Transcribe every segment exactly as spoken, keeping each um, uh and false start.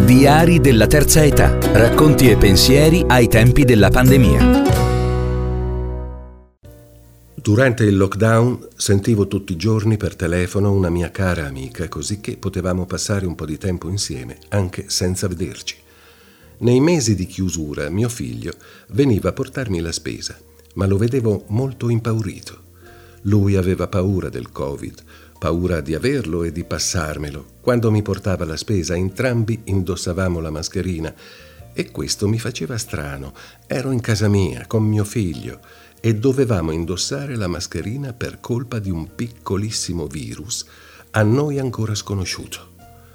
Diari della terza età. Racconti e pensieri ai tempi della pandemia. Durante il lockdown sentivo tutti i giorni per telefono una mia cara amica, cosicché potevamo passare un po' di tempo insieme, anche senza vederci. Nei mesi di chiusura mio figlio veniva a portarmi la spesa, ma lo vedevo molto impaurito. Lui aveva paura del Covid, paura di averlo e di passarmelo. Quando mi portava la spesa, entrambi indossavamo la mascherina e questo mi faceva strano. Ero in casa mia con mio figlio e dovevamo indossare la mascherina per colpa di un piccolissimo virus a noi ancora sconosciuto.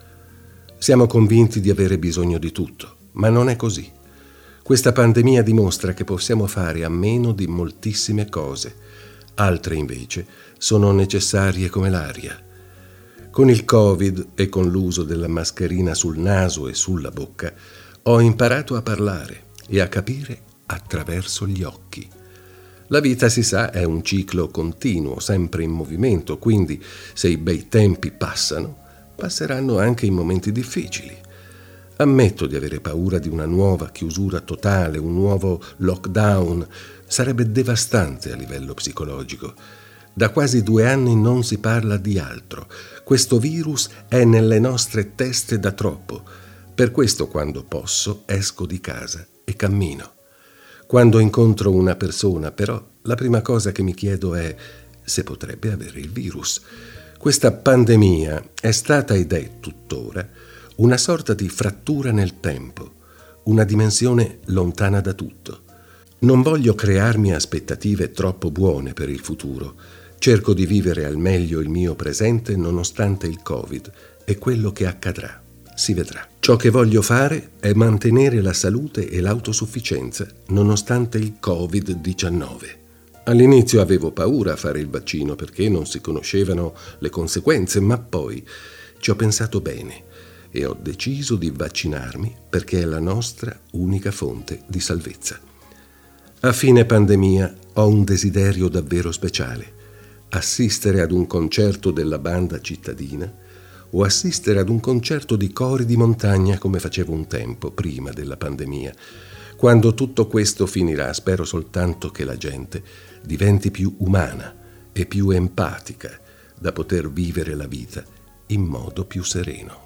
Siamo convinti di avere bisogno di tutto, ma non è così. Questa pandemia dimostra che possiamo fare a meno di moltissime cose. Altre invece sono necessarie come l'aria. Con il Covid e con l'uso della mascherina sul naso e sulla bocca ho imparato a parlare e a capire attraverso gli occhi. La vita, si sa, è un ciclo continuo, sempre in movimento, quindi se i bei tempi passano, passeranno anche i momenti difficili. Ammetto di avere paura di una nuova chiusura totale, un nuovo lockdown. Sarebbe devastante a livello psicologico. Da quasi due anni non si parla di altro. Questo virus è nelle nostre teste da troppo. Per questo, quando posso, esco di casa e cammino. Quando incontro una persona, però, la prima cosa che mi chiedo è se potrebbe avere il virus. Questa pandemia è stata ed è tuttora una sorta di frattura nel tempo, una dimensione lontana da tutto. Non voglio crearmi aspettative troppo buone per il futuro. Cerco di vivere al meglio il mio presente nonostante il Covid e quello che accadrà. Si vedrà. Ciò che voglio fare è mantenere la salute e l'autosufficienza nonostante il covid diciannove. All'inizio avevo paura a fare il vaccino perché non si conoscevano le conseguenze, ma poi ci ho pensato bene e ho deciso di vaccinarmi perché è la nostra unica fonte di salvezza. A fine pandemia ho un desiderio davvero speciale: assistere ad un concerto della banda cittadina o assistere ad un concerto di cori di montagna come facevo un tempo prima della pandemia. Quando tutto questo finirà, spero soltanto che la gente diventi più umana e più empatica da poter vivere la vita in modo più sereno.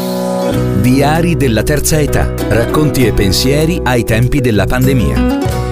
Diari della terza età. Racconti e pensieri ai tempi della pandemia.